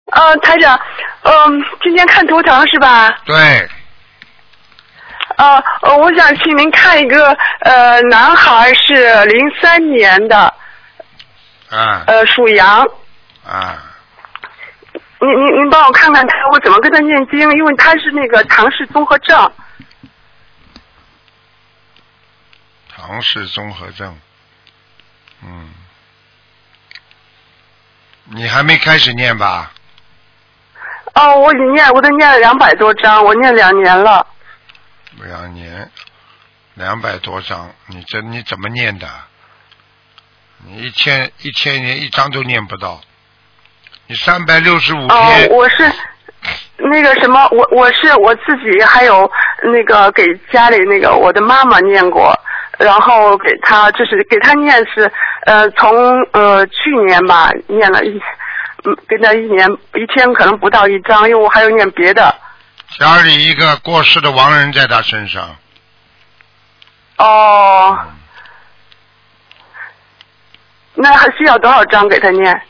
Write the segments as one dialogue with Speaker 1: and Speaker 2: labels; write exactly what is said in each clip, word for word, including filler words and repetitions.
Speaker 1: 呃，台长，嗯、今天看图腾是吧？
Speaker 2: 对。
Speaker 1: 呃，呃我想请您看一个呃男孩是零三年的，
Speaker 2: 啊。
Speaker 1: 呃，属羊。
Speaker 2: 啊。
Speaker 1: 您您您帮我看看他，我怎么跟他念经？因为他是那个唐氏综合症。
Speaker 2: 唐氏综合症。嗯。你还没开始念吧？
Speaker 1: 哦，我已经念，我都念了两百多章，我念两年了。
Speaker 2: 两年，两百多章，你这你怎么念的？你一千一千年一章都念不到，你三百六十五天。
Speaker 1: 哦，我是那个什么，我我是我自己还有那个给家里那个我的妈妈念过，然后给他就是给他念是呃从呃去年吧念了一嗯给他一年一天可能不到一章，因为我还有念别的。
Speaker 2: 家里一个过世的亡人在他身上。
Speaker 1: 哦，那还需要多少章给他念？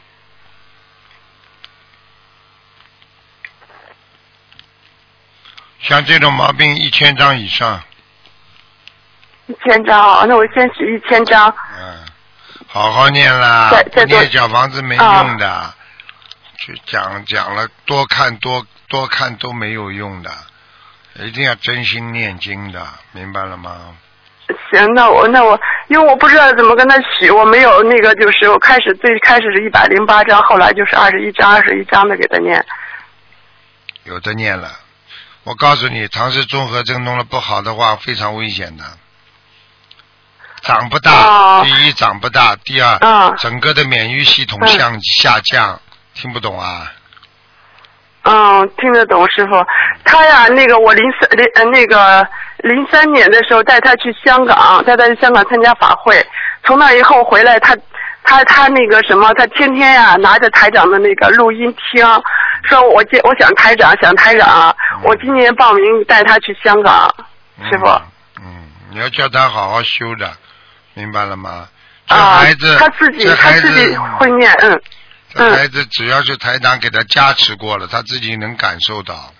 Speaker 2: 像这种毛病一千章以上。
Speaker 1: 一千章，那我先许一千章。
Speaker 2: 嗯，好好念啦，不念小房子没用的，哦、去讲讲了，多看多多看都没有用的，一定要真心念经的，明白了吗？
Speaker 1: 行，那我那我，因为我不知道怎么跟他许，我没有那个，就是我开始最开始是一百零八章，后来就是二十一章、二十一章的给他念。
Speaker 2: 有的念了，我告诉你，唐氏综合症弄得不好的话，非常危险的。长不大，
Speaker 1: 哦、
Speaker 2: 第一长不大，第二、
Speaker 1: 嗯、
Speaker 2: 整个的免疫系统下、嗯、下降，听不懂啊？
Speaker 1: 嗯，听得懂，师傅。他呀，那个我零三零呃那个零三年的时候带他去香港，带他去香港参加法会，从那以后回来，他他他那个什么，他天天呀拿着台长的那个录音听，说我接我想台长想台长，嗯、我今年报名带他去香港，师傅。
Speaker 2: 嗯，嗯你要叫他好好修的。明白了吗？这孩子，
Speaker 1: 啊、他自己
Speaker 2: 他
Speaker 1: 自己会念，嗯。
Speaker 2: 这孩子只要是台长给他加持过了，他自己能感受到。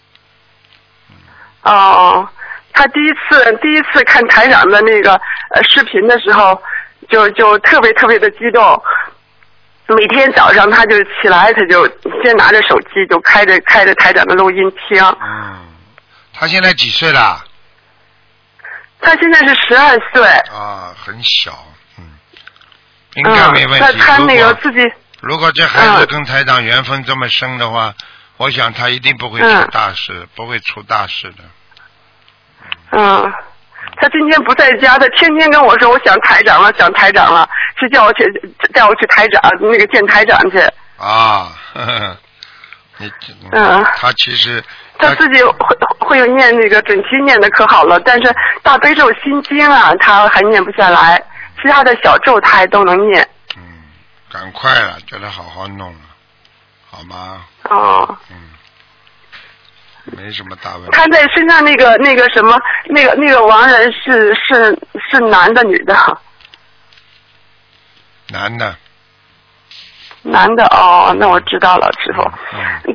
Speaker 1: 哦，他第一次第一次看台长的那个呃视频的时候，就就特别特别的激动。每天早上他就起来，他就先拿着手机就开着开着台长的录音听。
Speaker 2: 嗯，他现在几岁了？
Speaker 1: 他现在是十二岁。
Speaker 2: 啊，很小，嗯，应该没问题。
Speaker 1: 嗯、他他那个自己。
Speaker 2: 如果这孩子跟台长缘分这么深的话，嗯、我想他一定不会出大事，嗯、不会出大事的。
Speaker 1: 嗯，他今天不在家，他天天跟我说我想台长了，想台长了，是叫我去带我去台长那个见台长去。
Speaker 2: 啊，呵呵你
Speaker 1: 嗯，
Speaker 2: 他其实。
Speaker 1: 他自己会会有念那个准提念的可好了，但是大悲咒心经啊，他还念不下来，其他的小咒他还都能念。
Speaker 2: 嗯，赶快了，叫他好好弄了，好吗？
Speaker 1: 哦。
Speaker 2: 嗯，没什么大问题。
Speaker 1: 他在身上那个那个什么，那个那个亡人是是是男的女的？
Speaker 2: 男的。
Speaker 1: 男的哦，那我知道了，师傅。
Speaker 2: 嗯。